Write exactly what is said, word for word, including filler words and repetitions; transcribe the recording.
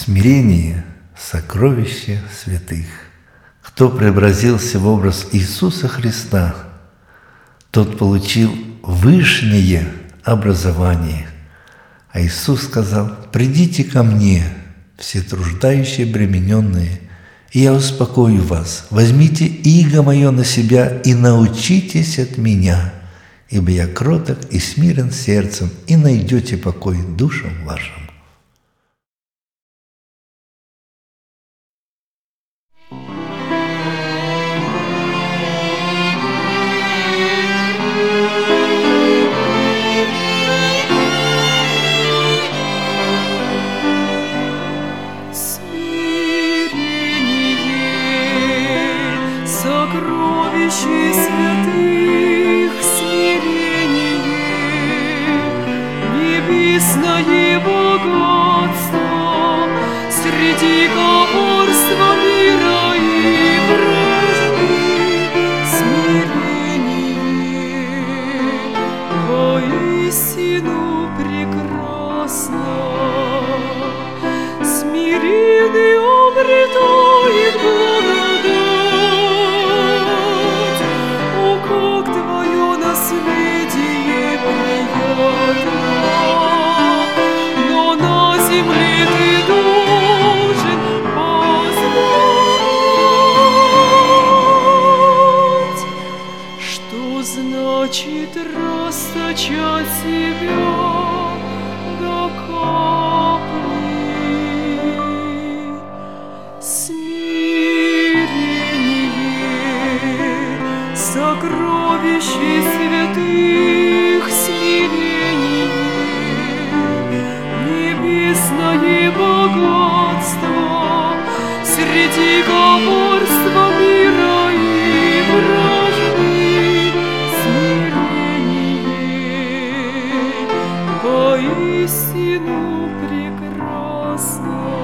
Смирение – сокровище святых. Кто преобразился в образ Иисуса Христа, тот получил вышнее образование. А Иисус сказал: «Придите ко мне, все труждающие, обремененные, и я успокою вас. Возьмите иго мое на себя и научитесь от меня, ибо я кроток и смирен сердцем, и найдете покой душам вашим». Сокровище святых, смирение, небесное богатство среди коварства мира и вражды. Смирение воистину прекрасно, смиренный обретает благодать. Значит, расточать себя до капли. Смирение, сокровище святых, смирение, небесное богатство среди коварства мира и вражды. Воистину прекрасно.